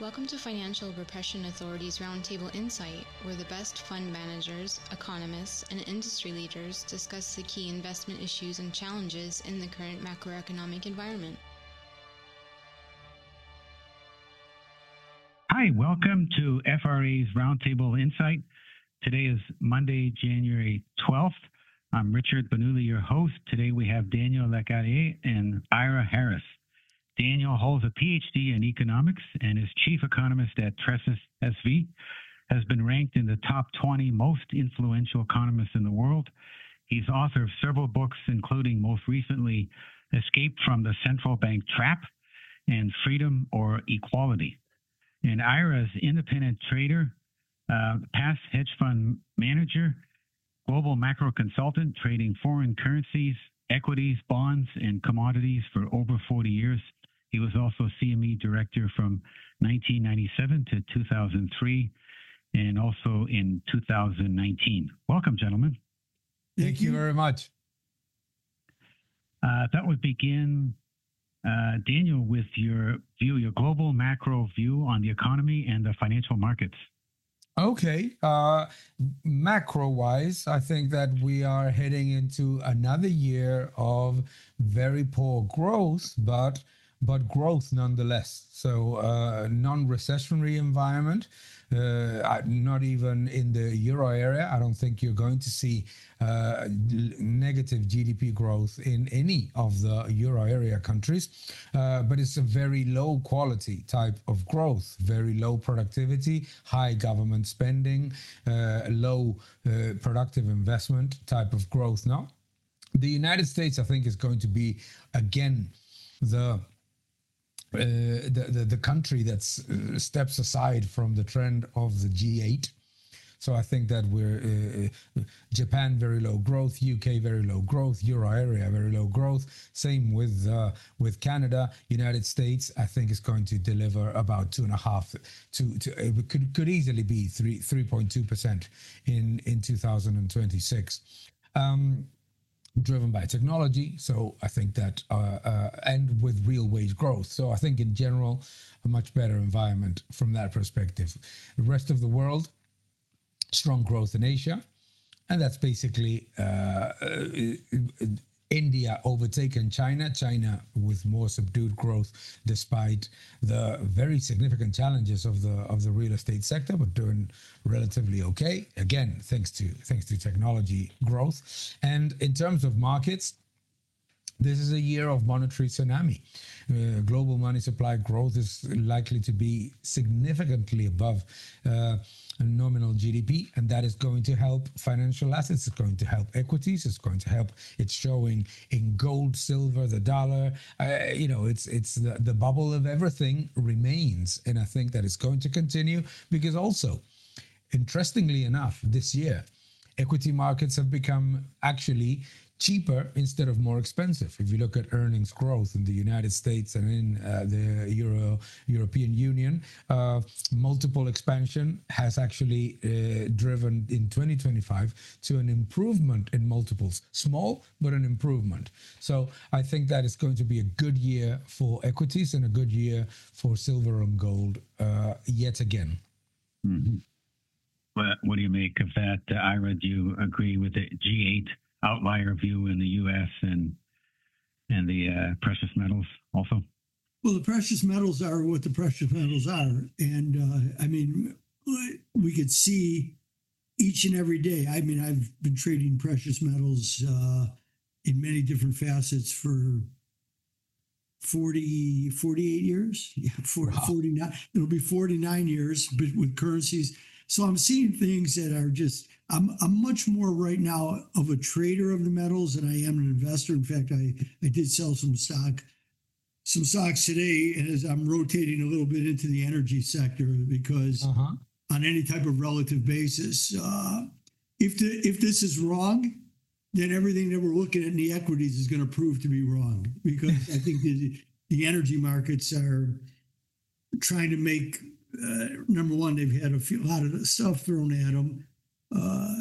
Welcome to Financial Repression Authority's Roundtable Insight, where the best fund managers, economists, and industry leaders discuss the key investment issues and challenges in the current macroeconomic environment. Hi, welcome to FRA's Roundtable Insight. Today is Monday, January 12th. I'm Richard Benuli, your host. Today we have Daniel Lecarrier and Ira Harris. Daniel holds a PhD in economics and is chief economist at Tressis SV, has been ranked in the top 20 most influential economists in the world. He's author of several books, including most recently Escape from the Central Bank Trap and Freedom or Equality. And Ira is independent trader, past hedge fund manager, global macro consultant, trading foreign currencies, equities, bonds, and commodities for over 40 years. He was also CME director from 1997 to 2003 and also in 2019. Welcome, gentlemen. Thank you very much. That would begin, Daniel, with your view, your global macro view on the economy and the financial markets. Okay. Macro-wise, I think that we are heading into another year of very poor growth, but growth nonetheless. So non-recessionary environment, not even in the euro area. I don't think you're going to see negative GDP growth in any of the euro area countries, but it's a very low quality type of growth, very low productivity, high government spending, low productive investment type of growth. Now, the United States, I think, is going to be again the country that steps aside from the trend of the G8. So I think that we're Japan, very low growth, UK, very low growth, Euro area, very low growth. Same with Canada. United States, I think, is going to deliver about 2.5 to it could easily be 3.2% in 2026. Driven by technology, so I think that and with real wage growth. So I think in general, a much better environment from that perspective. The rest of the world, strong growth in Asia, and that's basically India overtaken China with more subdued growth despite the very significant challenges of the real estate sector, but doing relatively okay. Again, thanks to technology growth. And in terms of markets, this is a year of monetary tsunami. Global money supply growth is likely to be significantly above nominal GDP, and that is going to help financial assets. It's going to help equities. It's going to help. It's showing in gold, silver, the dollar. It's the bubble of everything remains, and I think that it's going to continue because also, interestingly enough, this year, equity markets have become actually cheaper instead of more expensive. If you look at earnings growth in the United States and in the European Union, multiple expansion has actually driven in 2025 to an improvement in multiples. Small, but an improvement. So I think that it's going to be a good year for equities and a good year for silver and gold yet again. Mm-hmm. What do you make of that, Ira? Do you agree with the G8 outlier view in the U.S. and the precious metals also? Well, the precious metals are what the precious metals are. And I mean, we could see each and every day. I mean, I've been trading precious metals in many different facets for 48 years. Yeah, Wow. 49. It'll be 49 years but with currencies. So I'm seeing things that are just, I'm much more right now of a trader of the metals than I am an investor. In fact, I did sell some stocks today as I'm rotating a little bit into the energy sector because on any type of relative basis, if this is wrong, then everything that we're looking at in the equities is going to prove to be wrong because I think the energy markets are trying to make, number one, they've had a lot of stuff thrown at them.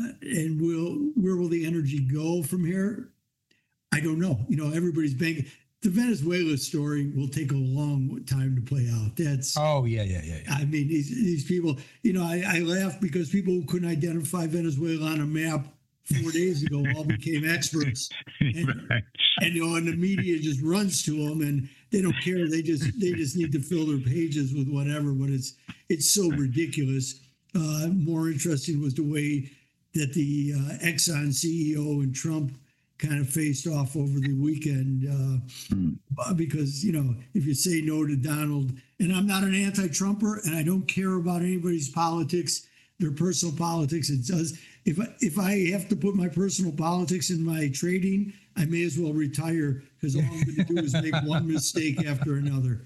And where will the energy go from here? I don't know. Everybody's banking. the Venezuela story will take a long time to play out. That's yeah. I mean, these people, you know, I laugh because people who couldn't identify Venezuela on a map 4 days ago all became experts, and, Right. and you know, and the media just runs to them, and they don't care. They just need to fill their pages with whatever. But it's so ridiculous. More interesting was the way that the Exxon CEO and Trump kind of faced off over the weekend, because, you know, if you say no to Donald, and I'm not an anti-Trumper, and I don't care about anybody's politics, their personal politics. It does. If I have to put my personal politics in my trading, I may as well retire, because all I'm going to do is make one mistake after another.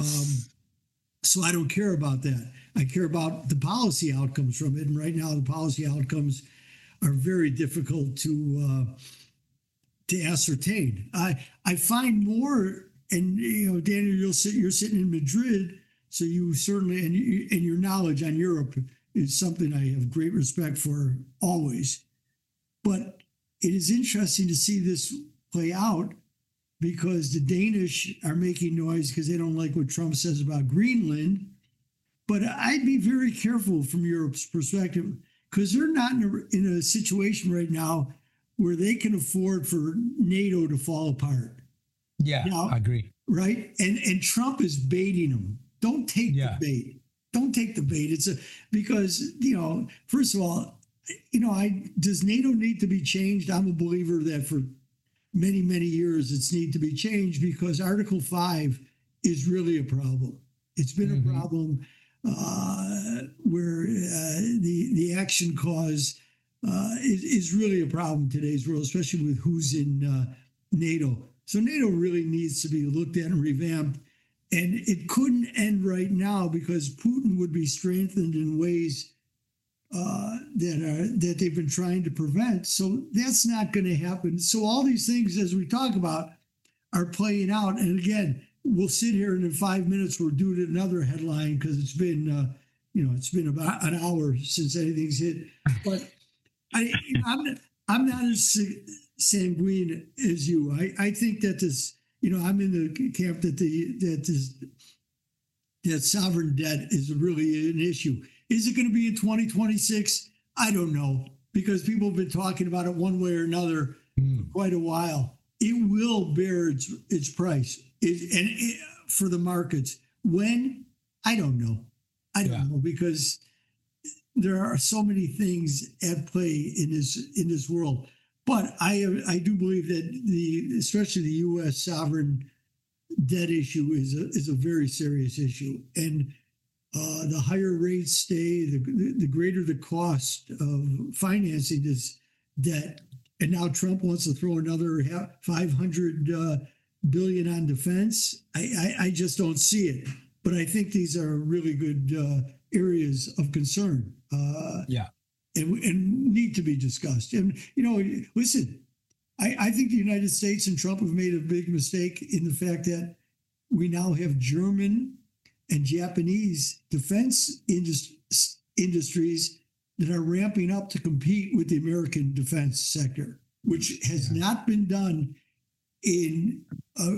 So I don't care about that. I care about the policy outcomes from it. And right now, the policy outcomes are very difficult to ascertain. I find more, and you know, Daniel, you're sitting in Madrid, so you certainly, and your knowledge on Europe is something I have great respect for always. But it is interesting to see this play out, because the Danish are making noise because they don't like what Trump says about Greenland. But I'd be very careful from Europe's perspective, because they're not in a situation right now where they can afford for NATO to fall apart. Yeah, I agree. Right? And Trump is baiting them. Don't take the bait. Don't take the bait. Because, you know, first of all, you know, does NATO need to be changed? I'm a believer that for many, many years it's need to be changed, because Article 5 is really a problem. It's been a problem where the action clause is really a problem in today's world, especially with who's in NATO. So NATO really needs to be looked at and revamped. And it couldn't end right now, because Putin would be strengthened in ways that they've been trying to prevent. So that's not going to happen. So all these things, as we talk about, are playing out. And again, we'll sit here and in 5 minutes we'll do another headline, because it's been it's been about an hour since anything's hit. But I'm not as sanguine as you. I think that this, you know, I'm in the camp that that sovereign debt is really an issue. Is it going to be in 2026? I don't know, because people have been talking about it one way or another for quite a while. It will bear its price, for the markets. When? I don't know. I don't know, because there are so many things at play in this world. But I do believe that especially the U.S. sovereign debt issue is a very serious issue, and the higher rates stay, the greater the cost of financing this debt. And now Trump wants to throw another $500 billion on defense. I just don't see it. But I think these are really good areas of concern. And need to be discussed. And, you know, listen, I think the United States and Trump have made a big mistake in the fact that we now have German and Japanese defense industries that are ramping up to compete with the American defense sector, which has not been done in a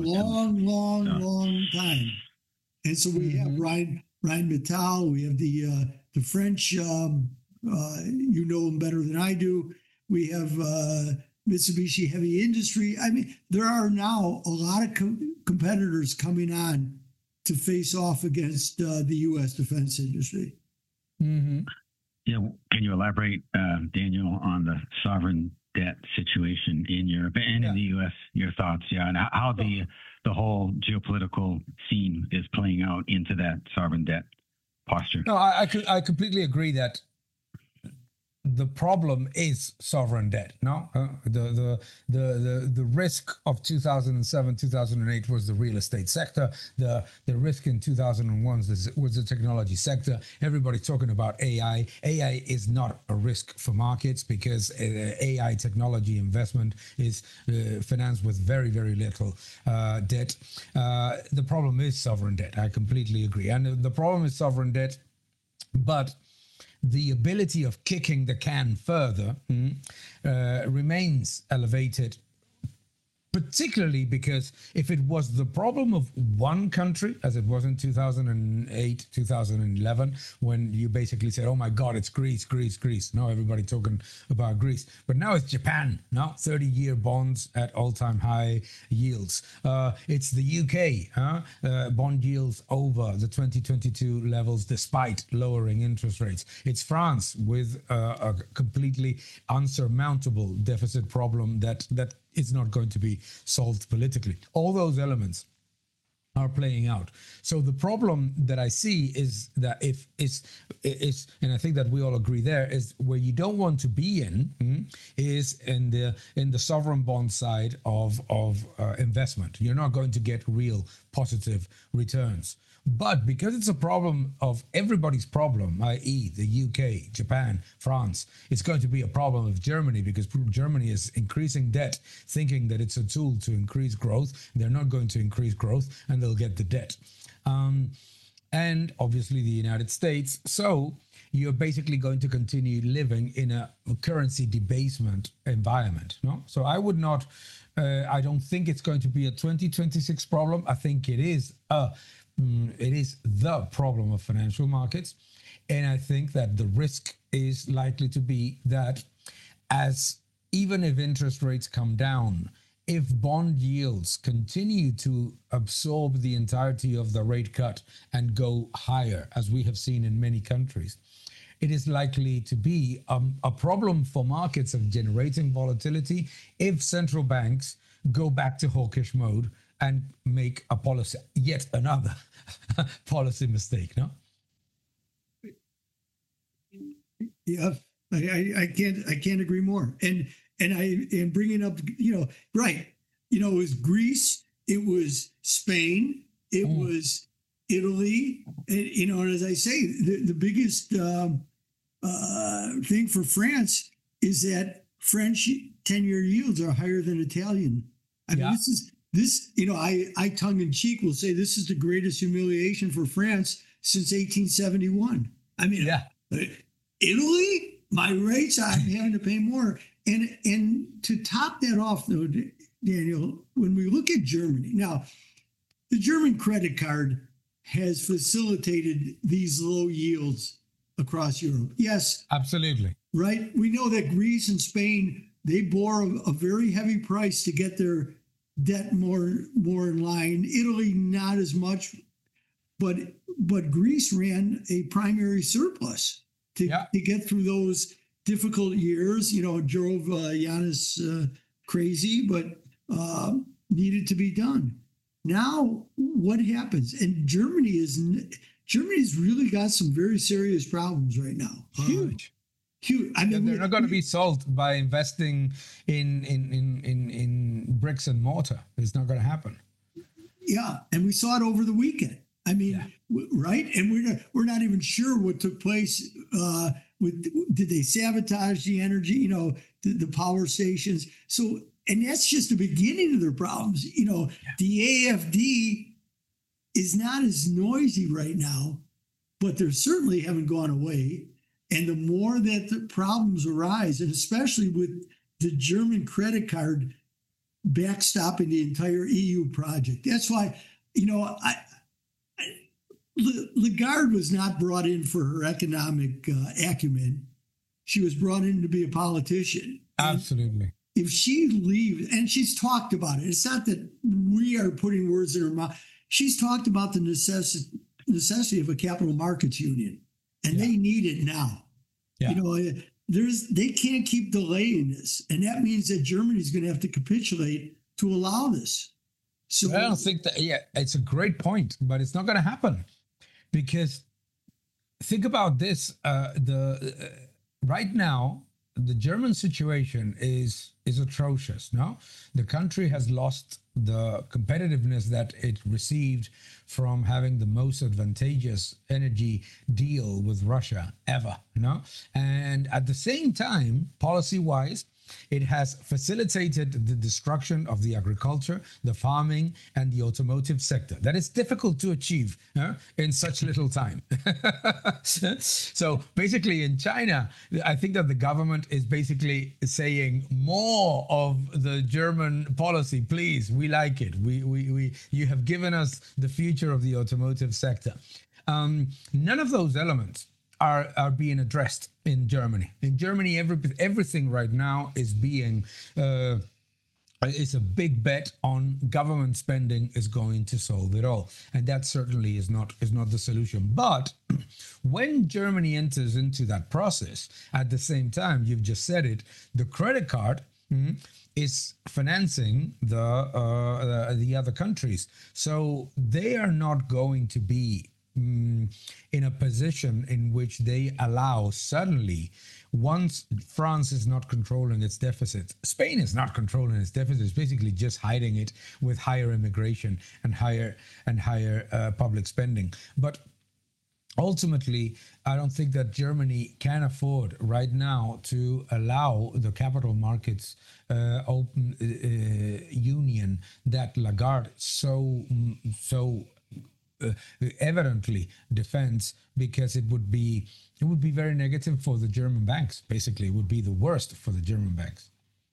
long time. And so we have Rheinmetall, we have the French, you know them better than I do. We have Mitsubishi Heavy Industry. I mean, there are now a lot of competitors coming on to face off against the U.S. defense industry. Yeah, can you elaborate, Daniel, on the sovereign debt situation in Europe and in the U.S.? Your thoughts, and how the whole geopolitical scene is playing out into that sovereign debt posture. No, I completely agree that the problem is sovereign debt. No, the risk of 2007, 2008 was the real estate sector. The risk in 2001 was the technology sector. Everybody's talking about AI. AI is not a risk for markets, because AI technology investment is financed with very, very little debt. The problem is sovereign debt. I completely agree. And the problem is sovereign debt, but the ability of kicking the can further remains elevated particularly because if it was the problem of one country, as it was in 2008, 2011, when you basically said, oh my God, it's Greece, Greece, Greece. Now everybody talking about Greece. But now it's Japan, now 30-year bonds at all-time high yields. It's the UK, bond yields over the 2022 levels despite lowering interest rates. It's France with a completely unsurmountable deficit problem that is not going to be solved politically. All those elements are playing out. So the problem that I see is that and I think that we all agree there, is where you don't want to be is in the sovereign bond side of investment. You're not going to get real positive returns. But because it's a problem of everybody's problem, i.e. the UK, Japan, France, it's going to be a problem of Germany, because Germany is increasing debt, thinking that it's a tool to increase growth. They're not going to increase growth, and they'll get the debt. And obviously the United States. So you're basically going to continue living in a currency debasement environment. No? So I would not, I don't think it's going to be a 2026 problem. I think it is the problem of financial markets. And I think that the risk is likely to be that even if interest rates come down, if bond yields continue to absorb the entirety of the rate cut and go higher, as we have seen in many countries, it is likely to be a problem for markets of generating volatility if central banks go back to hawkish mode and make a policy, yet another policy mistake, no? Yeah, I can't agree more. And I am bringing up, right. It was Greece, it was Spain, it was Italy, and as I say, the biggest thing for France is that French 10-year yields are higher than Italian. I mean, I tongue in cheek will say this is the greatest humiliation for France since 1871. I mean, Italy, my rates, I'm having to pay more. And to top that off, though, Daniel, when we look at Germany, now, the German credit card has facilitated these low yields across Europe. Yes. Absolutely. Right? We know that Greece and Spain, they bore a very heavy price to get their debt more in line. Italy, not as much, but Greece ran a primary surplus to get through those difficult years. Drove Giannis crazy, but needed to be done. Now, what happens? And Germany's really got some very serious problems right now. Huge. I mean, they're not going to be solved by investing in bricks and mortar. It's not going to happen. Yeah, and we saw it over the weekend. I mean, right? And we're not even sure what took place. Did they sabotage the energy? The power stations. So, and that's just the beginning of their problems. The AFD is not as noisy right now, but they certainly haven't gone away. And the more that the problems arise, and especially with the German credit card backstopping the entire EU project, that's why, Lagarde was not brought in for her economic acumen. She was brought in to be a politician. Absolutely. And if she leaves, and she's talked about it, it's not that we are putting words in her mouth. She's talked about the necessity of a capital markets union. And they need it now. Yeah. They can't keep delaying this. And that means that Germany's going to have to capitulate to allow this. So I don't think that, it's a great point, but it's not going to happen. Because think about this, right now, the German situation is atrocious, no? The country has lost the competitiveness that it received from having the most advantageous energy deal with Russia ever, no? And at the same time, policy-wise, It has facilitated the destruction of the agriculture, the farming, and the automotive sector. That is difficult to achieve in such little time. So basically in China, I think that the government is basically saying more of the German policy, please, we like it. You have given us the future of the automotive sector. None of those elements are being addressed in Germany. In Germany, everything right now is being it's a big bet on government spending is going to solve it all, and that certainly is not the solution. But when Germany enters into that process, at the same time, you've just said it, the credit card is financing the other countries, so they are not going to be in a position in which they allow suddenly, once France is not controlling its deficit, Spain is not controlling its deficit, it's basically just hiding it with higher immigration and higher public spending. But ultimately, I don't think that Germany can afford right now to allow the capital markets open union that Lagarde so evidently defends, because it would be very negative for the German banks. Basically, it would be the worst for the German banks.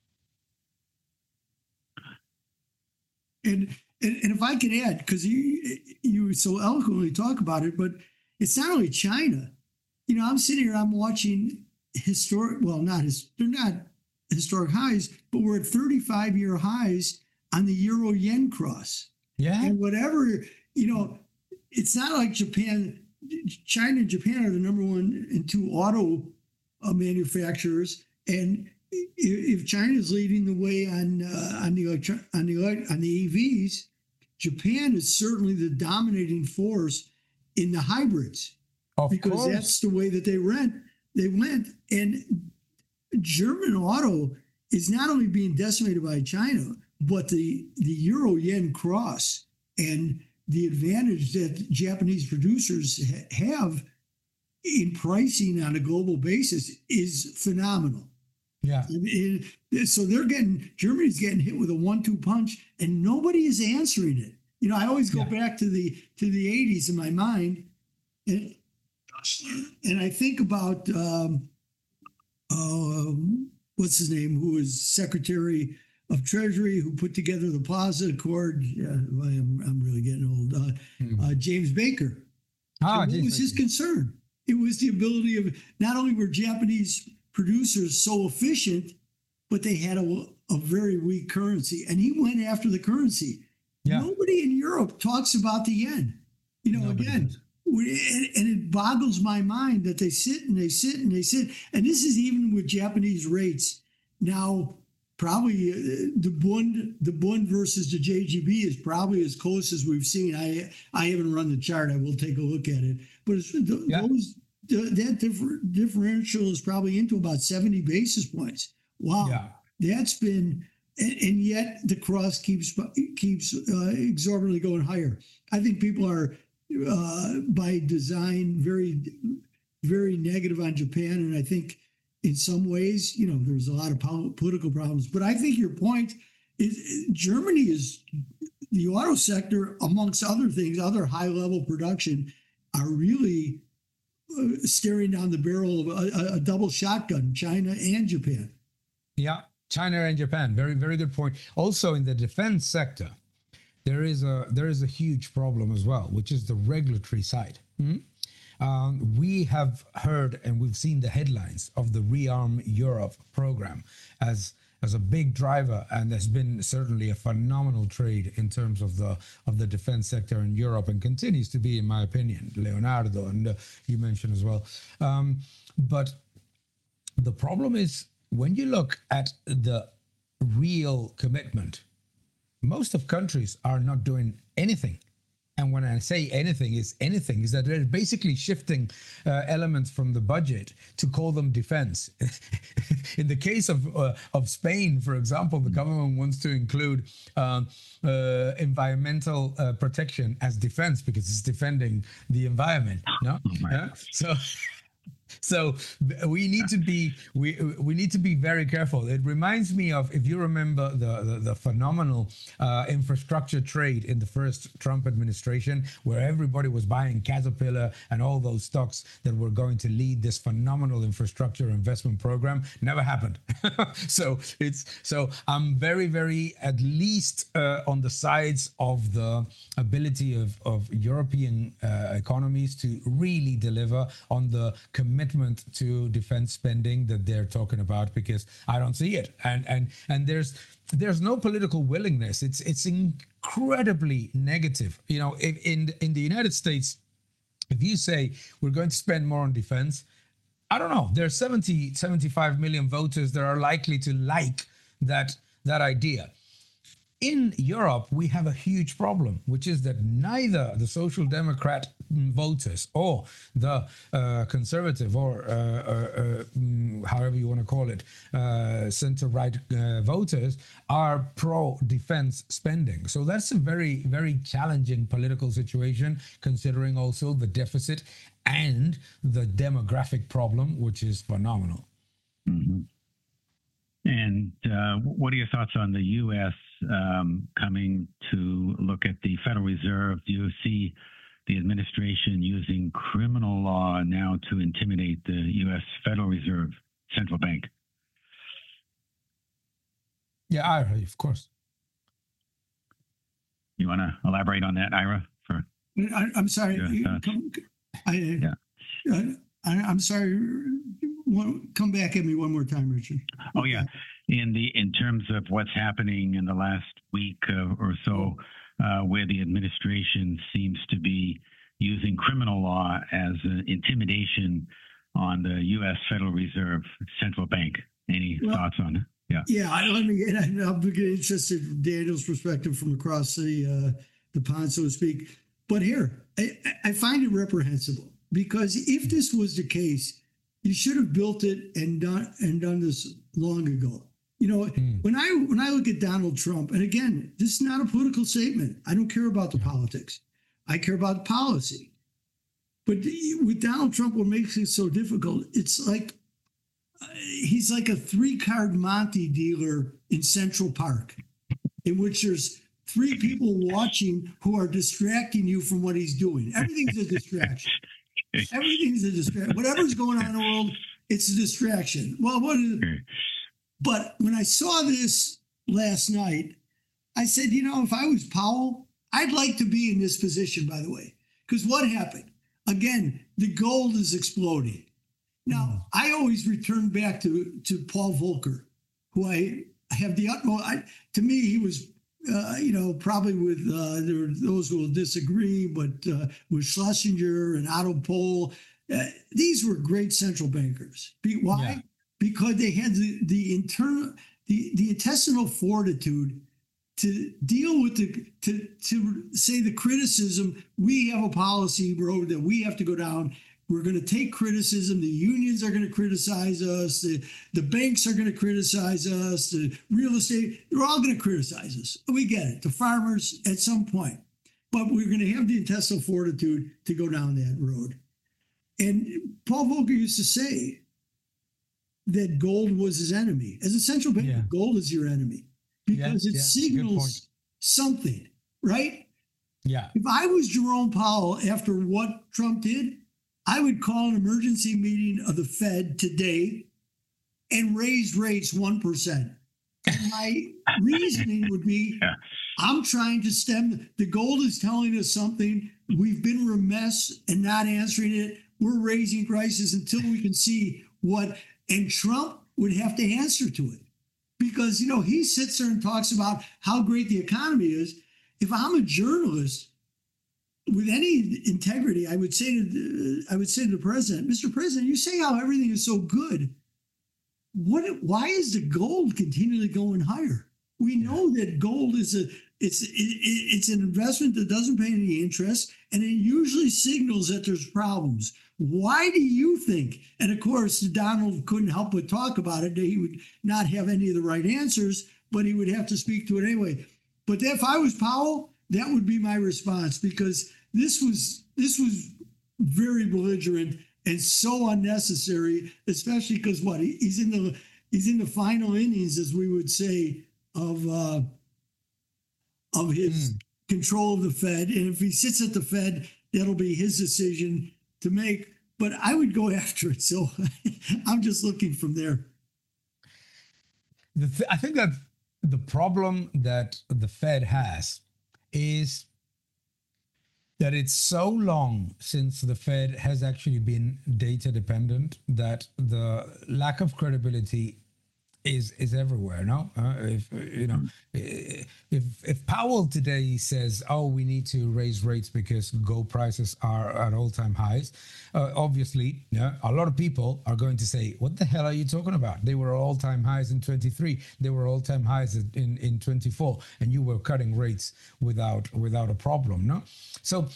And if I could add, because you so eloquently talk about it, but it's not only China. You know, I'm sitting here, I'm watching they're not historic highs, but we're at 35-year highs on the euro yen cross. Yeah. And whatever, you know, it's not like Japan. China and Japan are the number 1 and 2 auto manufacturers, and if China is leading the way on the EVs, Japan is certainly the dominating force in the hybrids, because that's the way that they went. And German auto is not only being decimated by China, but the euro yen cross and the advantage that Japanese producers have in pricing on a global basis is phenomenal. Yeah. So Germany's getting hit with a 1-2 punch, and nobody is answering it. You know, I always go back to the 80s in my mind, and I think about what's his name, who was Secretary of Treasury, who put together the Plaza Accord. I'm really getting old. James Baker. What was his concern? It was the ability of, not only were Japanese producers so efficient, but they had a very weak currency, and he went after the currency. Yeah. Nobody in Europe talks about the yen. You know, and it boggles my mind that they sit and they sit and they sit. And this is even with Japanese rates. Now, probably the Bund versus the JGB is probably as close as we've seen. I haven't run the chart. I will take a look at it. But that differential is probably into about 70 basis points. Wow. Yeah. That's been, and yet the cross keeps exorbitantly going higher. I think people are, by design, very, very negative on Japan. And I think in some ways, you know, there's a lot of political problems. But I think your point is Germany is, the auto sector, amongst other things, other high-level production, are really staring down the barrel of a double shotgun, China and Japan. Yeah, China and Japan. Very, very good point. Also, in the defense sector, there is a huge problem as well, which is the regulatory side. Mm-hmm. We have heard and we've seen the headlines of the Rearm Europe program as a big driver, and there's been certainly a phenomenal trade in terms of the defense sector in Europe, and continues to be, in my opinion. Leonardo, and you mentioned as well. But the problem is, when you look at the real commitment, most of countries are not doing anything. And when I say anything is that they're basically shifting elements from the budget to call them defense. In the case of Spain, for example, the government wants to include environmental protection as defense, because it's defending the environment. No, So we need to be we need to be very careful. It reminds me of, if you remember, the phenomenal infrastructure trade in the first Trump administration, where everybody was buying Caterpillar and all those stocks that were going to lead this phenomenal infrastructure investment program. Never happened. So I'm very at least on the sides of the ability of European economies to really deliver on the commitment to defense spending that they're talking about, because I don't see it, and there's no political willingness. It's incredibly negative. You know, in the United States, if you say we're going to spend more on defense, I don't know, there are 75 million voters that are likely to like that idea. In Europe, we have a huge problem, which is that neither the Social Democrat voters or the conservative or however you want to call it, center-right voters are pro-defense spending. So that's a very challenging political situation, considering also the deficit and the demographic problem, which is phenomenal. Mm-hmm. And what are your thoughts on the U.S. Coming to look at the Federal Reserve? Do you see the administration using criminal law now to intimidate the U.S. Federal Reserve Central Bank? Yeah, of course. You want to elaborate on that, Ira? I'm sorry. I'm sorry. Come back at me one more time, Richard. Oh yeah, in terms of what's happening in the last week or so, where the administration seems to be using criminal law as an intimidation on the U.S. Federal Reserve Central Bank. Any thoughts on it? Yeah. I'll be interested in Daniel's perspective from across the pond, so to speak. But here, I find it reprehensible, because if this was the case, you should have built it and done this long ago. You know, when I look at Donald Trump, and again, this is not a political statement. I don't care about the politics. I care about policy. But with Donald Trump, what makes it so difficult, it's like he's like a 3-card Monte dealer in Central Park, in which there's 3 people watching who are distracting you from what he's doing. Everything's a distraction. Everything's a distraction. Whatever's going on in the world, it's a distraction. Well, but when I saw this last night, I said, you know, if I was Powell, I'd like to be in this position, by the way. Because what happened? Again, the gold is exploding. Now, I always return back to Paul Volcker, who I have the utmost, to me, he was, probably with, there are those who will disagree, but with Schlesinger and Otto Pohl, these were great central bankers. Why? Yeah. Because they had the intestinal fortitude to deal with to say the criticism. We have a policy road that we have to go down. We're going to take criticism. The unions are going to criticize us. The banks are going to criticize us. The real estate, they're all going to criticize us. We get it. The farmers at some point. But we're going to have the intestinal fortitude to go down that road. And Paul Volcker used to say that gold was his enemy. As a central banker, gold is your enemy because it signals something, right? Yeah. If I was Jerome Powell after what Trump did, I would call an emergency meeting of the Fed today and raise rates 1%. And my reasoning would be, I'm trying to stem. The gold is telling us something. We've been remiss and not answering it. We're raising prices until we can see what. And Trump would have to answer to it because, he sits there and talks about how great the economy is. If I'm a journalist, with any integrity, I would say to the president, Mr. President, you say how everything is so good. Why is the gold continually going higher? We know that gold is it's an investment that doesn't pay any interest, and it usually signals that there's problems. Why do you think? And of course, Donald couldn't help but talk about it. He would not have any of the right answers, but he would have to speak to it anyway. But if I was Powell, that would be my response, because this was very belligerent, and so unnecessary, especially because he's in the final innings, as we would say, of his control of the Fed. And if he sits at the Fed, that'll be his decision to make. But I would go after it. So I'm just looking from there. I think that the problem that the Fed has is that it's so long since the Fed has actually been data dependent that the lack of credibility is everywhere. No, if Powell today says, "Oh, we need to raise rates because gold prices are at all-time highs," obviously, a lot of people are going to say, "What the hell are you talking about? They were all-time highs in 23. They were all-time highs in 24, and you were cutting rates without a problem." No, so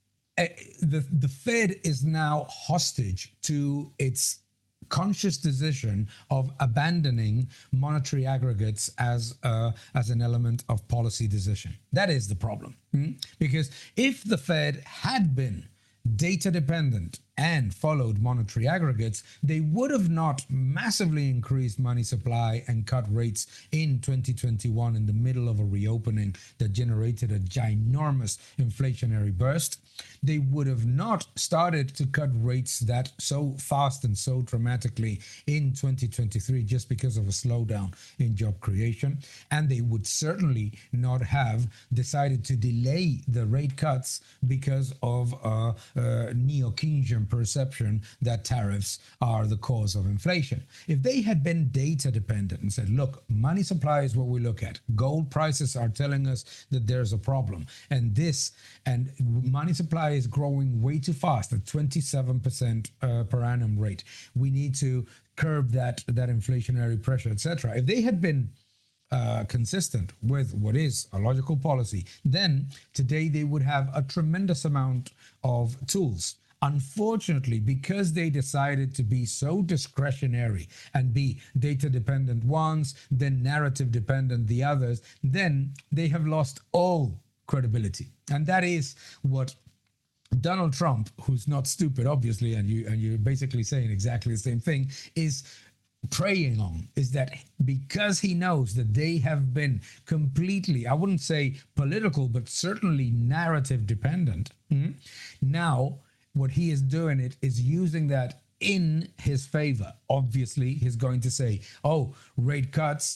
the Fed is now hostage to its conscious decision of abandoning monetary aggregates as an element of policy decision. That is the problem. Because if the Fed had been data dependent and followed monetary aggregates, they would have not massively increased money supply and cut rates in 2021 in the middle of a reopening that generated a ginormous inflationary burst. They would have not started to cut rates that so fast and so dramatically in 2023 just because of a slowdown in job creation. And they would certainly not have decided to delay the rate cuts because of neo-Keynesian perception that tariffs are the cause of inflation. If they had been data dependent and said, look, money supply is what we look at. Gold prices are telling us that there's a problem. And money supply is growing way too fast at 27% per annum rate. We need to curb that inflationary pressure, etc. If they had been consistent with what is a logical policy, then today they would have a tremendous amount of tools. Unfortunately, because they decided to be so discretionary and be data dependent once, then narrative dependent the others, then they have lost all credibility. And that is what Donald Trump, who's not stupid, obviously, and you're basically saying exactly the same thing, is preying on, is that because he knows that they have been completely, I wouldn't say political, but certainly narrative dependent. Now, what he is doing is using that in his favor. Obviously, he's going to say, oh, rate cuts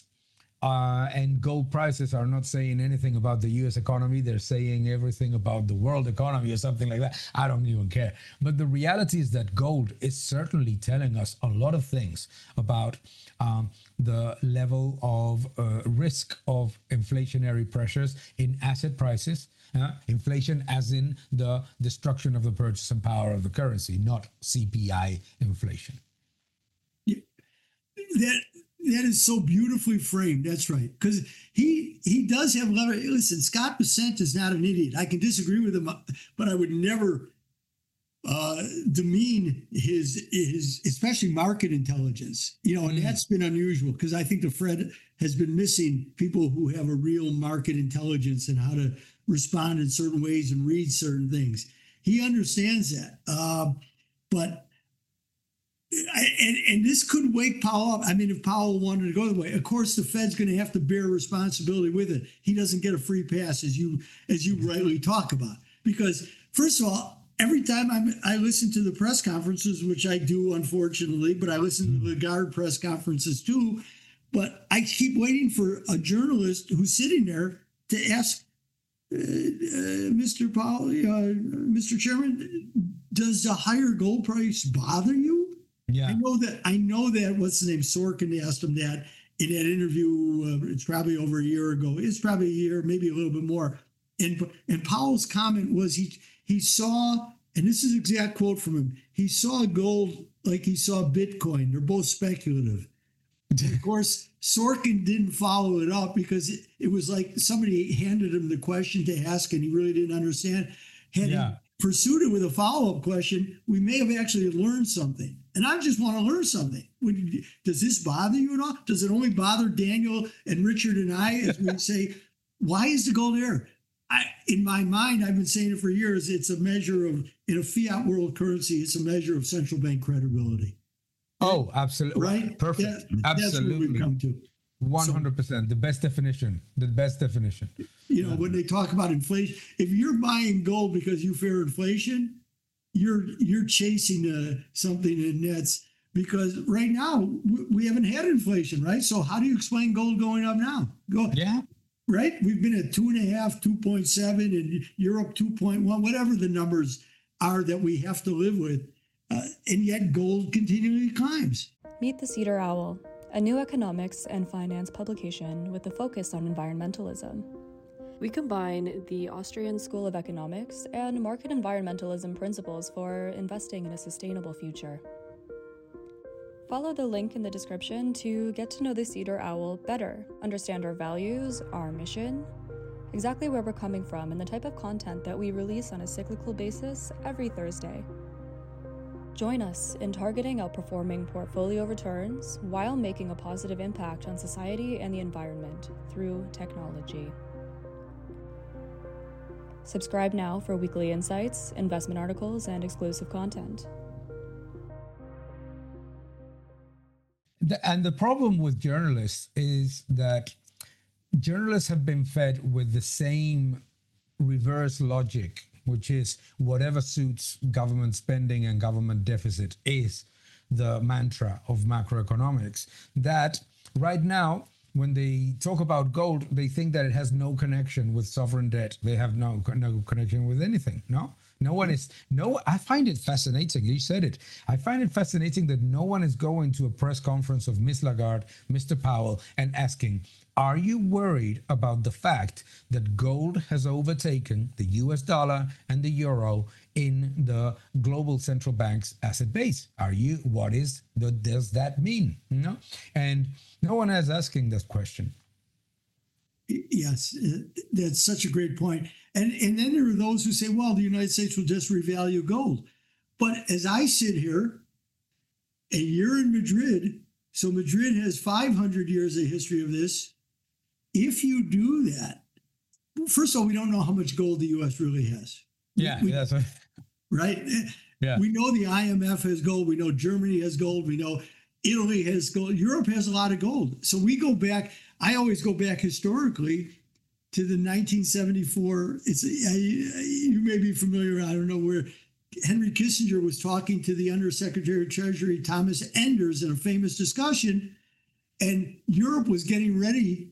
and gold prices are not saying anything about the U.S. economy. They're saying everything about the world economy or something like that. I don't even care. But the reality is that gold is certainly telling us a lot of things about the level of risk of inflationary pressures in asset prices. Inflation as in the destruction of the purchasing power of the currency, not CPI inflation. Yeah, that is so beautifully framed. That's right. Because he does have leverage. Listen, Scott Bessent is not an idiot. I can disagree with him, but I would never demean his especially market intelligence. And that's been unusual because I think the Fed has been missing people who have a real market intelligence and how to respond in certain ways and read certain things. He understands that. But this could wake Powell up. I mean, if Powell wanted to go the way, of course, the Fed's going to have to bear responsibility with it. He doesn't get a free pass, as you rightly talk about. Because, first of all, every time I listen to the press conferences, which I do, unfortunately, but I listen to the Lagarde press conferences too, but I keep waiting for a journalist who's sitting there to ask Mr. Powell, Mr. Chairman, does a higher gold price bother you? Yeah, I know that. What's the name? Sorkin asked him that in that interview. It's probably over a year ago. It's probably a year, maybe a little bit more. And Powell's comment was he saw, and this is an exact quote from him. He saw gold like he saw Bitcoin. They're both speculative. And of course, Sorkin didn't follow it up because it was like somebody handed him the question to ask and he really didn't understand. Had he pursued it with a follow-up question, we may have actually learned something. And I just want to learn something. Does this bother you at all? Does it only bother Daniel and Richard and I as we say, why is the gold there? In my mind, I've been saying it for years, it's a measure of in a fiat world currency, it's a measure of central bank credibility. Oh, absolutely. Right? Perfect. That's where we've Absolutely. come to. 100%. The best definition. The best definition. When they talk about inflation, if you're buying gold because you fear inflation, you're chasing something in nets, because right now we haven't had inflation, right? So how do you explain gold going up now? Yeah. Right? We've been at 2.5, 2.7, and Europe 2.1, whatever the numbers are that we have to live with. And yet gold continually climbs. Meet the Cedar Owl, a new economics and finance publication with a focus on environmentalism. We combine the Austrian School of Economics and market environmentalism principles for investing in a sustainable future. Follow the link in the description to get to know the Cedar Owl better, understand our values, our mission, exactly where we're coming from, and the type of content that we release on a cyclical basis every Thursday. Join us in targeting outperforming portfolio returns while making a positive impact on society and the environment through technology. Subscribe now for weekly insights, investment articles, and exclusive content. And the problem with journalists is that journalists have been fed with the same reverse logic, which is whatever suits government spending and government deficit is the mantra of macroeconomics. That right now, when they talk about gold, they think that it has no connection with sovereign debt. They have no connection with anything. I find it fascinating. You said it. I find it fascinating that no one is going to a press conference of Miss Lagarde, Mr. Powell, and asking, are you worried about the fact that gold has overtaken the US dollar and the euro in the global central bank's asset base? Does that mean? And no one is asking this question. Yes, that's such a great point. And then there are those who say, well, the United States will just revalue gold. But as I sit here, and you're in Madrid, so Madrid has 500 years of history of this. If you do that, well, first of all, we don't know how much gold the U.S. really has. That's right. Right? Yeah. We know the IMF has gold. We know Germany has gold. We know Italy has gold. Europe has a lot of gold. So we go back. I always go back historically to the 1974. You may be familiar. I don't know, where Henry Kissinger was talking to the Undersecretary of Treasury Thomas Enders in a famous discussion, and Europe was getting ready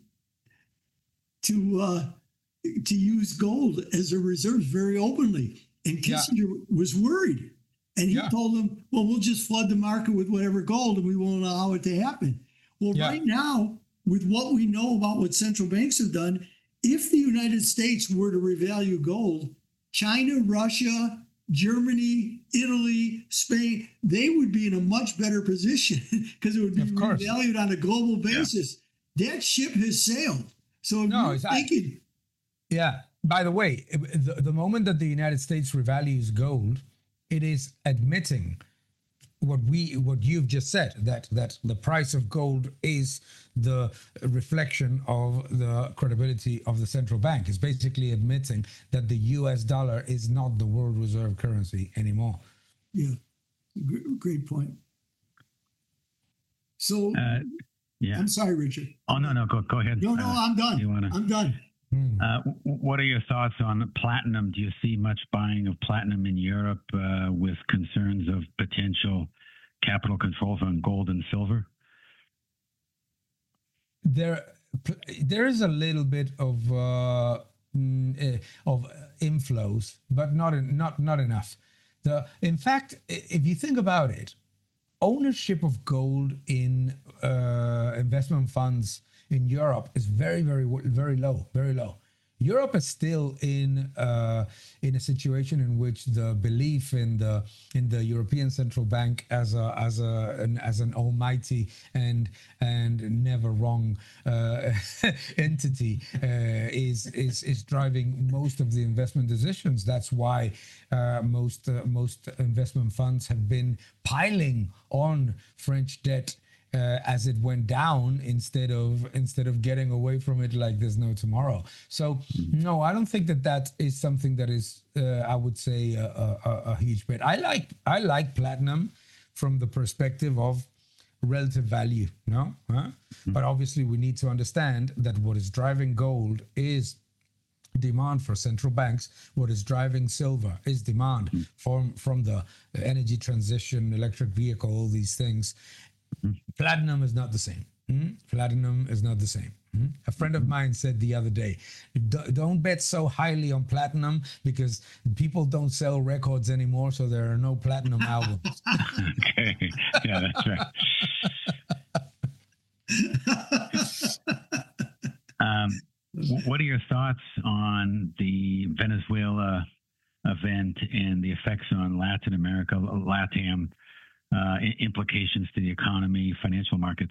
to use gold as a reserve very openly. And Kissinger was worried. And he told them, well, we'll just flood the market with whatever gold and we won't allow it to happen. Well, right now, with what we know about what central banks have done, if the United States were to revalue gold, China, Russia, Germany, Italy, Spain, they would be in a much better position because it would be revalued on a global basis. That ship has sailed. So if you're thinking... Yeah. By the way, the moment that the United States revalues gold, it is admitting what you've just said, that the price of gold is the reflection of the credibility of the central bank. It's basically admitting that the US dollar is not the world reserve currency anymore. Yeah, great point. So, I'm sorry, Richard. Oh, no, go ahead. No, I'm done. I'm done. What are your thoughts on platinum? Do you see much buying of platinum in Europe with concerns of potential capital controls on gold and silver? There is a little bit of inflows, but not enough. In fact, if you think about it, ownership of gold in investment funds in Europe is very, very, very low, very low. Europe is still in a situation in which the belief in the European Central Bank as an almighty and never wrong entity is driving most of the investment decisions. That's why most investment funds have been piling on French debt as it went down instead of getting away from it like there's no tomorrow. So no, I don't think that is something that is I would say a huge bet. I like platinum from the perspective of relative value, no? Huh? But obviously we need to understand that what is driving gold is demand for central banks. What is driving silver is demand from the energy transition, electric vehicle, all these things. Platinum is not the same. Platinum is not the same. A friend of mine said the other day, don't bet so highly on platinum because people don't sell records anymore, so there are no platinum albums. Okay. Yeah, that's right. What are your thoughts on the Venezuela event and the effects on Latin America, LATAM, implications to the economy, financial markets?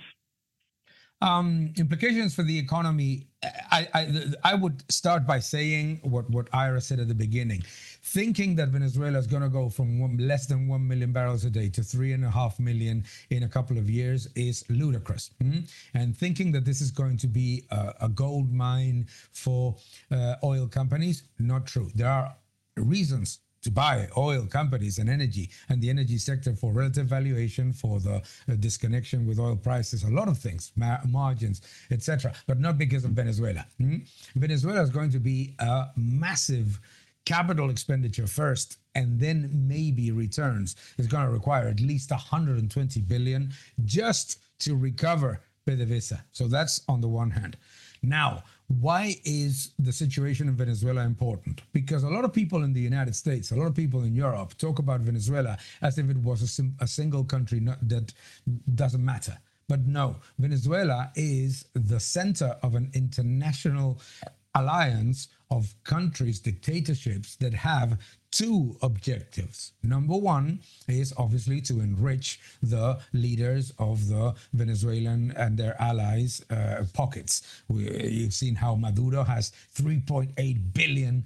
Implications for the economy. I would start by saying what Ira said at the beginning. Thinking that Venezuela is going to go from less than 1 million barrels a day to 3.5 million in a couple of years is ludicrous. And thinking that this is going to be a gold mine for oil companies, not true. There are reasons to buy oil companies and energy and the energy sector for relative valuation, for the disconnection with oil prices, a lot of things, margins, etc., but not because of Venezuela. Venezuela is going to be a massive capital expenditure first, and then maybe returns. It's going to require at least 120 billion just to recover PDVSA. So that's on the one hand. Now, why is the situation in Venezuela important? Because a lot of people in the United States, a lot of people in Europe talk about Venezuela as if it was a single country that doesn't matter. But no, Venezuela is the center of an international alliance of countries, dictatorships that have two objectives. Number one is obviously to enrich the leaders of the Venezuelan and their allies' pockets. You've seen how Maduro has 3.8 billion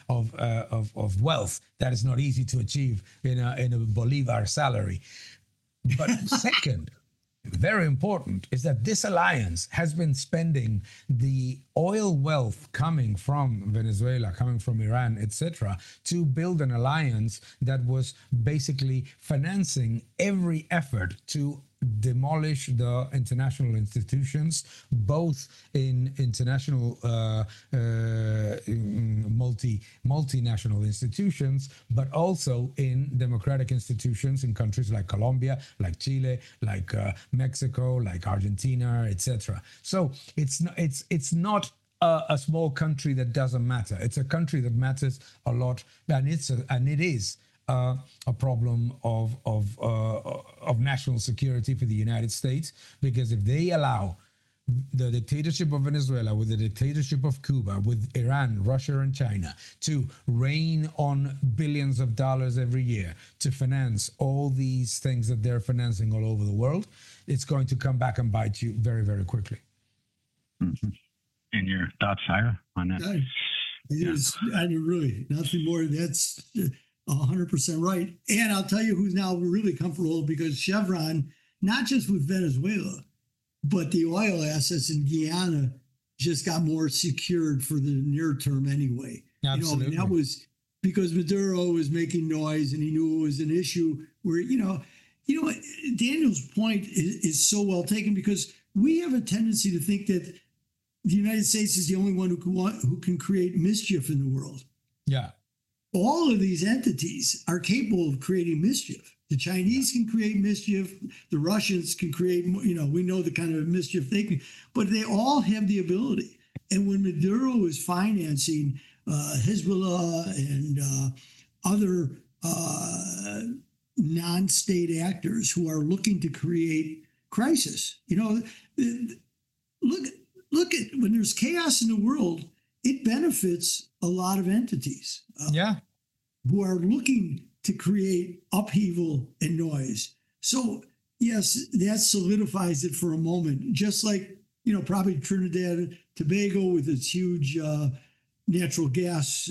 of wealth. That is not easy to achieve in a Bolivar salary. But second, very important, is that this alliance has been spending the oil wealth coming from Venezuela, coming from Iran, etc., to build an alliance that was basically financing every effort to demolish the international institutions, both in international multinational institutions, but also in democratic institutions in countries like Colombia, like Chile, like Mexico, like Argentina, etc. So it's not a small country that doesn't matter. It's a country that matters a lot, and it is a problem of national security for the United States, because if they allow the dictatorship of Venezuela with the dictatorship of Cuba, with Iran, Russia, and China to rain on billions of dollars every year to finance all these things that they're financing all over the world, it's going to come back and bite you very, very quickly. Mm-hmm. And your thoughts, Ira, on that? I mean, really, nothing more. That's 100% right. And I'll tell you who's now really comfortable, because Chevron, not just with Venezuela, but the oil assets in Guyana just got more secured for the near term anyway. Absolutely. And that was because Maduro was making noise and he knew it was an issue where, Daniel's point is so well taken, because we have a tendency to think that the United States is the only one who can create mischief in the world. Yeah. All of these entities are capable of creating mischief. The Chinese can create mischief. The Russians can create, we know the kind of mischief they can, but they all have the ability. And when Maduro is financing Hezbollah and other non-state actors who are looking to create crisis, look at when there's chaos in the world, it benefits a lot of entities who are looking to create upheaval and noise. So yes, that solidifies it for a moment, just like, probably Trinidad, Tobago with its huge natural gas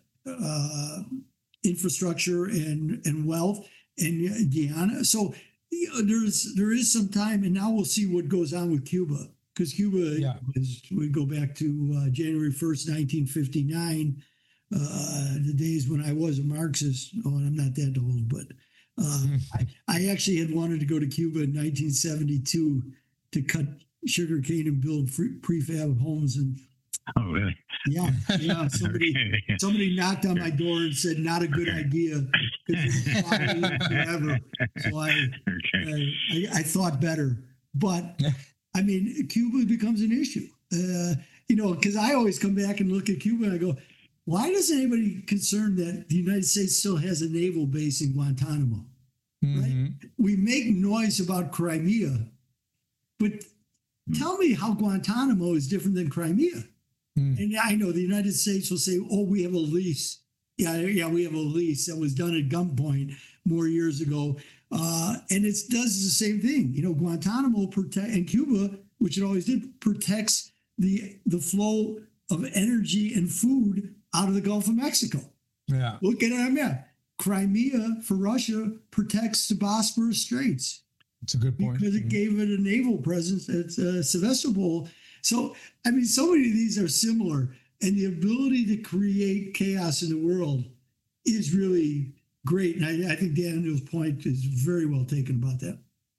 infrastructure and wealth, and Guyana. So there is some time, and now we'll see what goes on with Cuba, because Cuba we go back to January 1st, 1959, the days when I was a Marxist. Oh, and I'm not that old, but I actually had wanted to go to Cuba in 1972 to cut sugarcane and build prefab homes. And oh, really? Yeah. Somebody knocked on my door and said, "Not a good idea," because it's forever. So I thought better. But I mean, Cuba becomes an issue. Because I always come back and look at Cuba and I go, why doesn't anybody concerned that the United States still has a naval base in Guantanamo? Mm-hmm. Right? We make noise about Crimea, but tell me how Guantanamo is different than Crimea. And I know the United States will say, "Oh, we have a lease." Yeah, we have a lease that was done at gunpoint more years ago, and it does the same thing. Guantanamo and Cuba, which it always did, protects the flow of energy and food out of the Gulf of Mexico. Yeah, look at it on a map. Crimea for Russia protects the Bosporus Straits. It's a good point because it gave it a naval presence at Sevastopol. So, I mean, so many of these are similar, and the ability to create chaos in the world is really great. And I think Daniel's point is very well taken about that.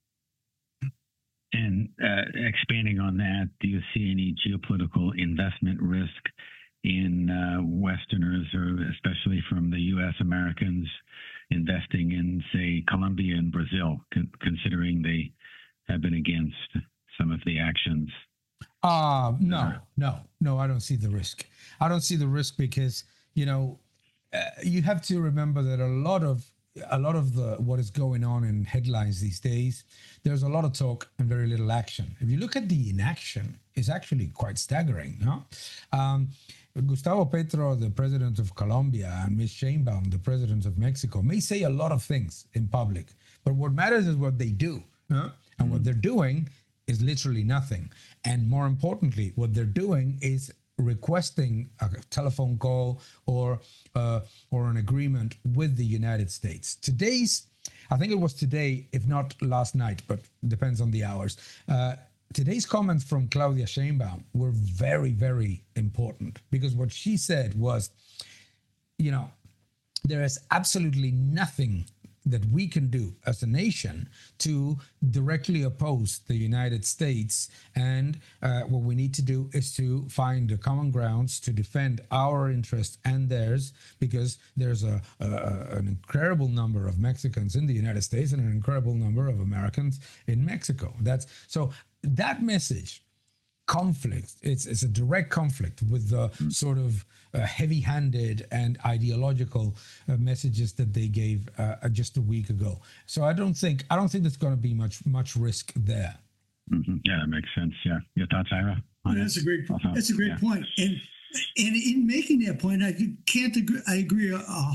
And expanding on that, do you see any geopolitical investment risk in Westerners, or especially from the U.S. Americans, investing in, say, Colombia and Brazil, considering they have been against some of the actions? No, I don't see the risk. I don't see the risk because, you have to remember that a lot of what is going on in headlines these days, there's a lot of talk and very little action. If you look at the inaction, it's actually quite staggering. Gustavo Petro, the president of Colombia, and Ms. Sheinbaum, the president of Mexico, may say a lot of things in public, but what matters is what they do. And what they're doing is literally nothing. And more importantly, what they're doing is requesting a telephone call or an agreement with the United States. I think it was today, if not last night, but depends on the hours. Today's comments from Claudia Sheinbaum were very, very important, because what she said was, there is absolutely nothing that we can do as a nation to directly oppose the United States. And what we need to do is to find the common grounds to defend our interests and theirs, because there's an incredible number of Mexicans in the United States and an incredible number of Americans in Mexico. So that message, conflict, it's a direct conflict with the sort of heavy-handed and ideological messages that they gave just a week ago. So I don't think there's going to be much risk there. Mm-hmm. Yeah, that makes sense. Yeah, your thoughts, Ira? That's a great point. That's a great point. And in making that point, I can't agree. I agree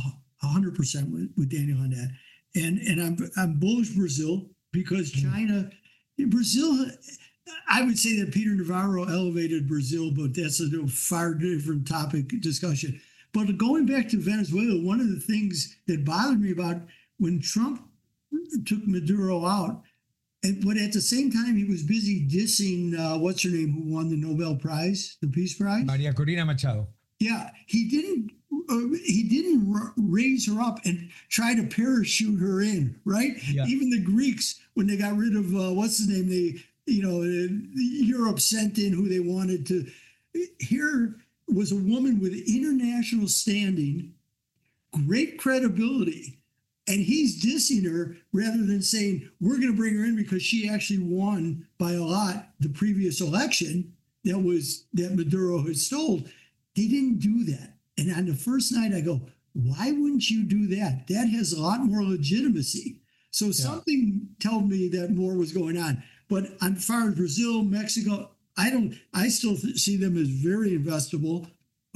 100% with Daniel on that. And I'm bullish Brazil, because Brazil. I would say that Peter Navarro elevated Brazil, but that's a far different topic discussion. But going back to Venezuela, one of the things that bothered me about when Trump took Maduro out, but at the same time he was busy dissing what's her name, who won the Nobel Prize, the Peace Prize, Maria Corina Machado. Yeah, he didn't raise her up and try to parachute her in, right? Yeah. Even the Greeks, when they got rid of what's his name, Europe sent in who they wanted to. Here was a woman with international standing, great credibility, and he's dissing her rather than saying, we're going to bring her in because she actually won by a lot the previous election that Maduro had stole. He didn't do that. And on the first night, I go, why wouldn't you do that? That has a lot more legitimacy. So something told me that more was going on. But as far as Brazil, Mexico, I still see them as very investable.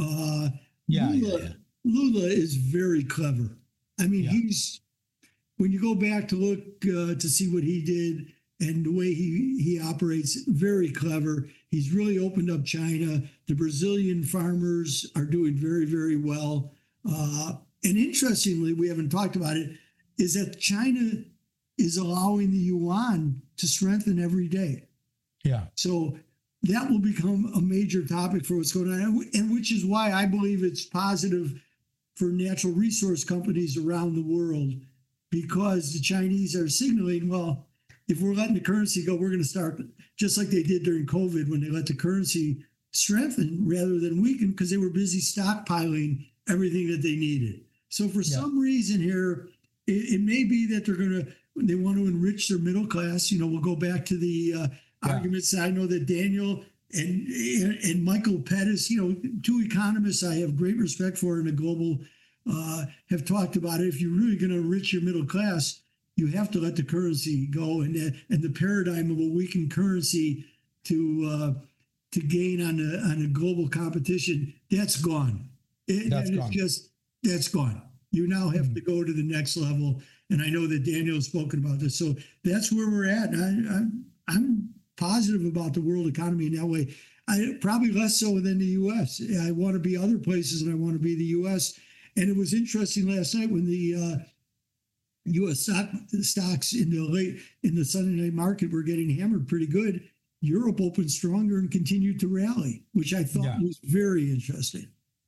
Lula is very clever. I mean, when you go back to look to see what he did and the way he operates, very clever. He's really opened up China. The Brazilian farmers are doing very, very well. And interestingly, we haven't talked about it, is that China is allowing the yuan to strengthen every day. Yeah. So that will become a major topic for what's going on, and which is why I believe it's positive for natural resource companies around the world, because the Chinese are signaling, well, if we're letting the currency go, we're going to start just like they did during COVID when they let the currency strengthen rather than weaken because they were busy stockpiling everything that they needed. So for some reason here, it may be that they want to enrich their middle class. You know, we'll go back to the arguments that I know that Daniel and Michael Pettis, you know, two economists I have great respect for in the global, have talked about it. If you're really going to enrich your middle class, you have to let the currency go, and the paradigm of a weakened currency to gain on a global competition, that's gone. That's gone. You now have to go to the next level, and I know that Daniel has spoken about this. So that's where we're at. And I'm positive about the world economy in that way. I probably less so than the U.S. I want to be other places, and I want to be the U.S. And it was interesting last night when the U.S. stocks in the Sunday night market were getting hammered pretty good. Europe opened stronger and continued to rally, which I thought was very interesting.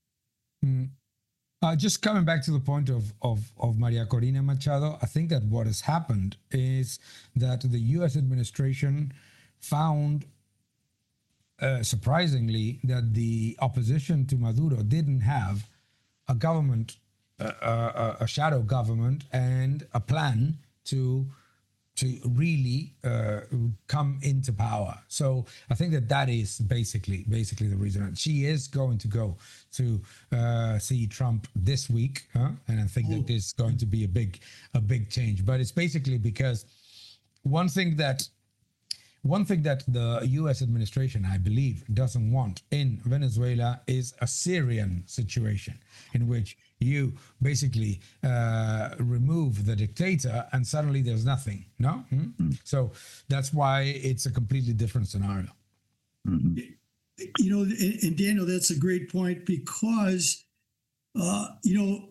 Just coming back to the point of Maria Corina Machado, I think that what has happened is that the U.S. administration found, surprisingly, that the opposition to Maduro didn't have a government, a shadow government, and a plan to really come into power. So I think that is basically the reason. And she is going to go to see Trump this week, and I think that this is going to be a big change. But it's basically because one thing that the U.S. administration, I believe, doesn't want in Venezuela is a Syrian situation in which you basically remove the dictator and suddenly there's nothing. No? Mm-hmm. So that's why it's a completely different scenario. Mm-hmm. You know, and Daniel, that's a great point because, you know,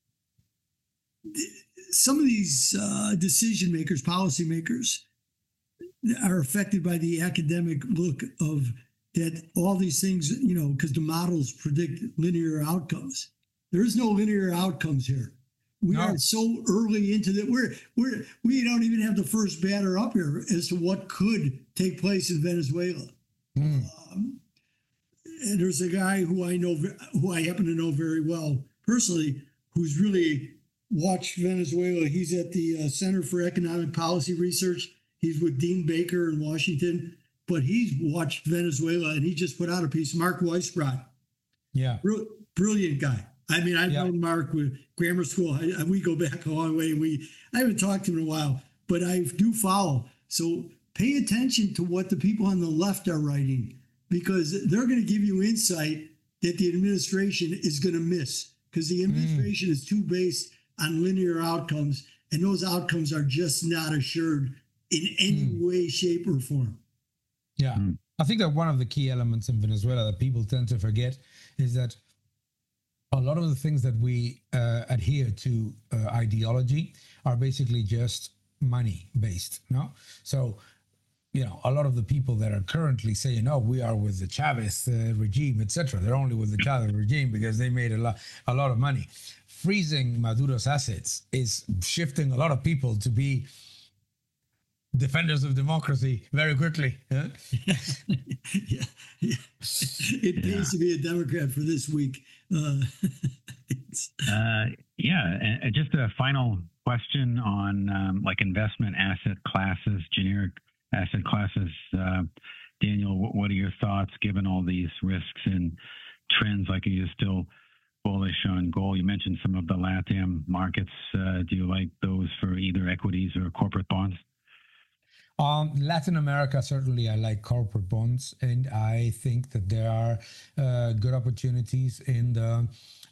some of these decision makers, policymakers, are affected by the academic look of that all these things, you know, because the models predict linear outcomes. There is no linear outcomes here. We are so early into that. We don't even have the first batter up here as to what could take place in Venezuela. And there's a guy who I happen to know very well personally, who's really watched Venezuela. He's at the Center for Economic Policy Research. He's with Dean Baker in Washington, but he's watched Venezuela and he just put out a piece. Mark Weisbrot. Yeah. Brilliant guy. I mean, I've known Mark with grammar school. We go back a long way. I haven't talked to him in a while, but I do follow. So pay attention to what the people on the left are writing, because they're going to give you insight that the administration is going to miss, because the administration is too based on linear outcomes, and those outcomes are just not assured in any way, shape, or form. Yeah. I think that one of the key elements in Venezuela that people tend to forget is that a lot of the things that we adhere to ideology are basically just money based. No, so you know, a lot of the people that are currently saying, "Oh, we are with the Chavez regime, etc." They're only with the Chavez regime because they made a lot of money. Freezing Maduro's assets is shifting a lot of people to be defenders of democracy very quickly. Huh? Yeah. It pays to be a Democrat for this week. And just a final question on like investment asset classes, generic asset classes. Daniel, what are your thoughts given all these risks and trends? Like, are you still bullish on gold? You mentioned some of the LATAM markets. Do you like those for either equities or corporate bonds? Latin America, certainly I like corporate bonds, and I think that there are good opportunities in the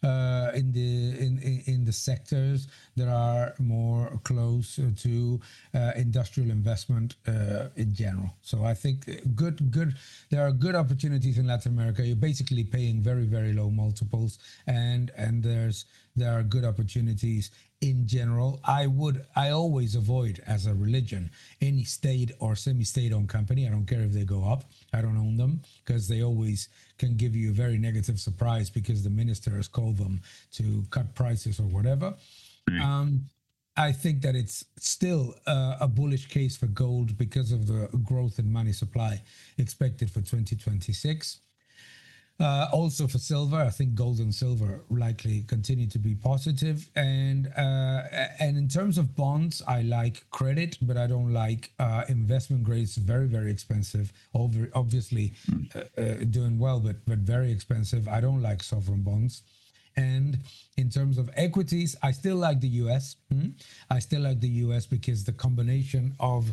sectors that are more close to industrial investment in general. So I think there are good opportunities in Latin America. You're basically paying very, very low multiples, and there are good opportunities in general. I always avoid, as a religion, any state or semi-state owned company. I don't care if they go up. I don't own them, because they always can give you a very negative surprise because the minister has called them to cut prices or whatever. I think that it's still a bullish case for gold because of the growth in money supply expected for 2026. Also for silver, I think gold and silver likely continue to be positive. And in terms of bonds, I like credit, but I don't like investment grades. Very, very expensive. Obviously doing well, but very expensive. I don't like sovereign bonds. And in terms of equities, I still like the US. I still like the US because the combination of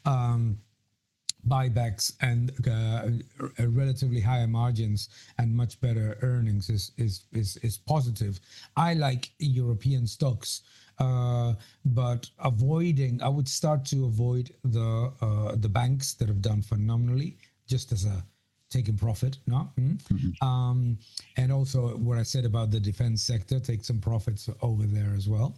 buybacks and relatively higher margins and much better earnings is positive. I like European stocks, but I would start to avoid the banks that have done phenomenally, just as a taking profit, no? And also what I said about the defense sector, take some profits over there as well.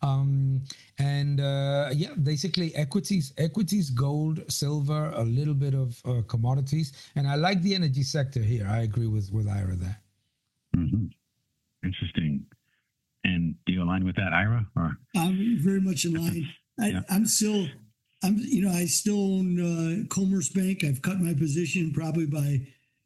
Basically equities, gold, silver, a little bit of commodities. And I like the energy sector here. I agree with Ira there. Interesting. And do you align with that, Ira? Or? I'm very much in line. I still own Commerzbank. I've cut my position probably by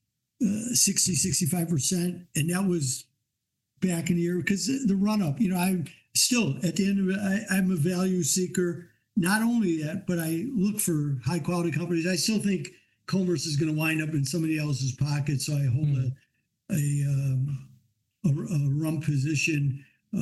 65%. And that was back in the year because the run up, I'm still at the end of it, I'm a value seeker. Not only that, but I look for high quality companies. I still think Commerce is going to wind up in somebody else's pocket. So I hold a rump position.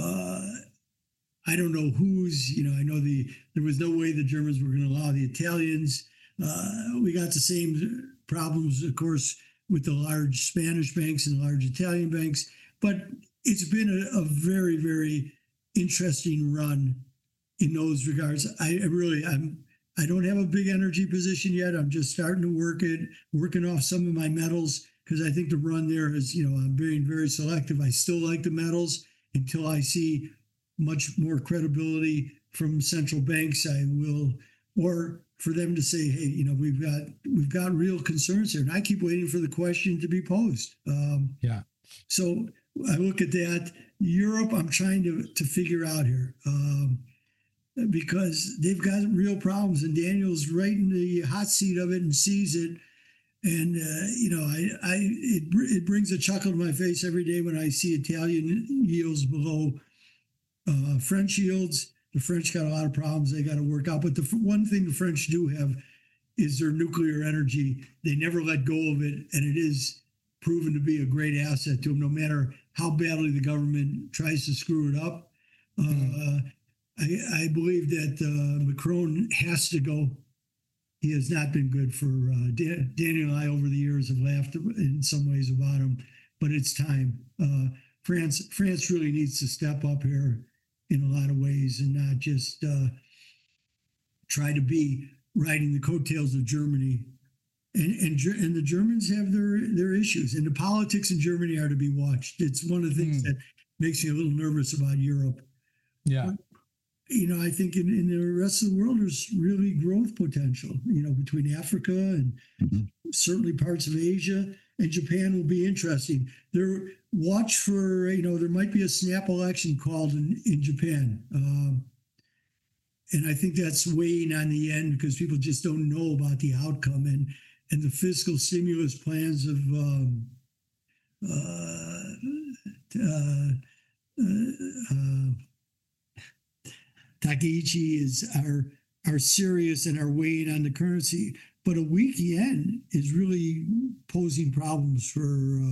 I don't know who's, I know there was no way the Germans were going to allow the Italians. We got the same problems, of course, with the large Spanish banks and large Italian banks. But it's been a very, very interesting run in those regards. I don't have a big energy position yet. I'm just starting to working off some of my metals because I think the run there is, I'm being very selective. I still like the metals until I see much more credibility from central banks. I will, or for them to say, hey, we've got real concerns here. And I keep waiting for the question to be posed. So I look at that. Europe, I'm trying to figure out here because they've got real problems, and Daniel's right in the hot seat of it and sees it. And it brings a chuckle to my face every day when I see Italian yields below French yields. The French got a lot of problems they got to work out. But the one thing the French do have is their nuclear energy. They never let go of it, and it is proven to be a great asset to them, no matter how badly the government tries to screw it up. I believe that Macron has to go. He has not been good for Daniel and I over the years have laughed in some ways about him, but it's time. France really needs to step up here in a lot of ways and not just try to be riding the coattails of Germany. And the Germans have their issues, and the politics in Germany are to be watched. It's one of the things that makes me a little nervous about Europe. Yeah. But, I think in the rest of the world, there's really growth potential, between Africa and certainly parts of Asia, and Japan will be interesting. Watch for, there might be a snap election called in Japan. And I think that's weighing on the end because people just don't know about the outcome and the fiscal stimulus plans of Takaichi are serious and are weighing on the currency. But a weak yen is really posing problems for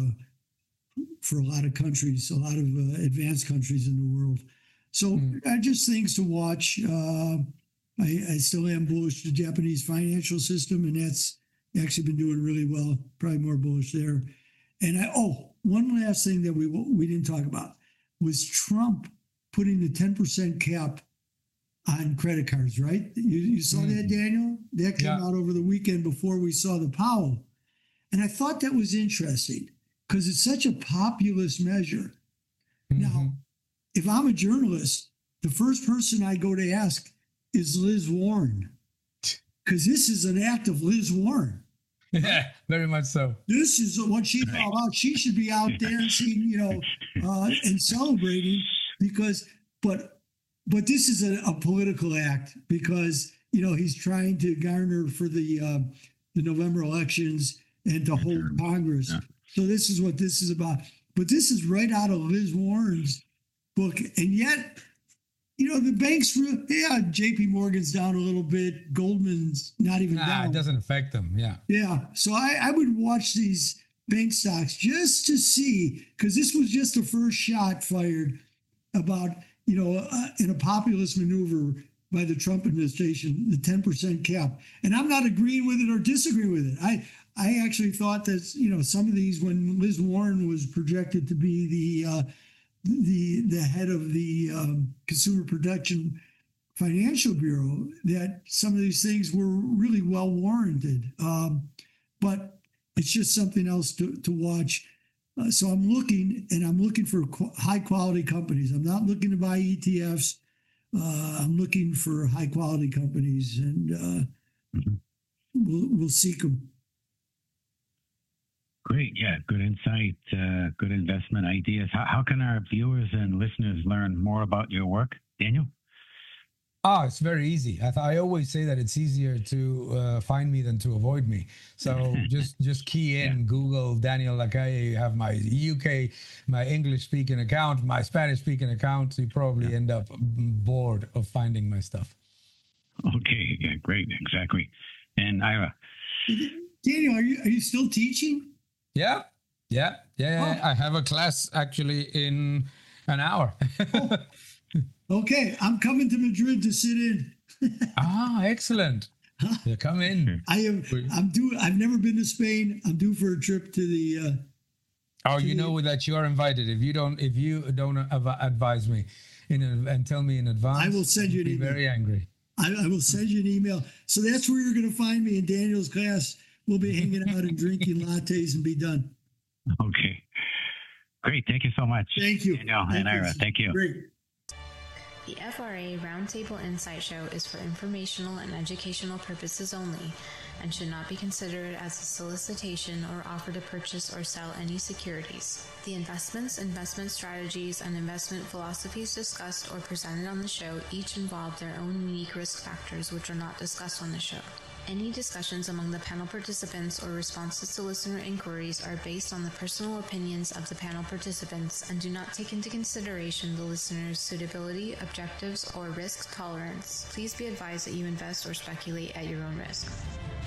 a lot of countries, a lot of advanced countries in the world. So just things to watch. I still am bullish the Japanese financial system, and that's actually been doing really well. Probably more bullish there. And one last thing that we didn't talk about was Trump putting the 10% cap on credit cards, right? You saw that, Daniel? That came out over the weekend before we saw the Powell. And I thought that was interesting because it's such a populist measure. Now, if I'm a journalist the first person I go to ask is Liz Warren, because this is an act of Liz Warren. Yeah, very much so. This is what she's all about. She should be out dancing, and celebrating but this is a political act because, he's trying to garner for the November elections and to hold Congress. Yeah. So this is what this is about. But this is right out of Liz Warren's book. And yet, the banks, JP Morgan's down a little bit. Goldman's not even down. It doesn't affect them. Yeah. Yeah. So I would watch these bank stocks just to see, because this was just the first shot fired about, in a populist maneuver by the Trump administration, the 10% cap. And I'm not agreeing with it or disagreeing with it. I actually thought that, some of these, when Liz Warren was projected to be the head of the Consumer Protection Financial Bureau, that some of these things were really well warranted. But it's just something else to watch. So I'm looking for high quality companies. I'm not looking to buy ETFs. I'm looking for high quality companies, and we'll seek them. Great. Yeah. Good insight. Good investment ideas. How can our viewers and listeners learn more about your work, Daniel? It's very easy. I always say that it's easier to find me than to avoid me. So just key in Google Daniel Lacalle. You have my UK, my English speaking account, my Spanish speaking account. So you probably end up bored of finding my stuff. Okay. Yeah. Great. Exactly. And Ira. Daniel, are you still teaching? Yeah. Oh. I have a class actually in an hour. Okay, I'm coming to Madrid to sit in. Excellent. Yeah, come in. I've never been to Spain. I'm due for a trip to the. That you are invited. If you don't advise me and tell me in advance, I will send you an email. Very angry. I will send you an email. So that's where you're going to find me in Daniel's class. We'll be hanging out and drinking lattes and be done. Okay. Great. Thank you so much. Thank you. Daniel and Ira. Thank you. Great. The FRA Roundtable Insight Show is for informational and educational purposes only and should not be considered as a solicitation or offer to purchase or sell any securities. The investments, investment strategies, and investment philosophies discussed or presented on the show each involve their own unique risk factors which are not discussed on the show. Any discussions among the panel participants or responses to listener inquiries are based on the personal opinions of the panel participants and do not take into consideration the listener's suitability, objectives, or risk tolerance. Please be advised that you invest or speculate at your own risk.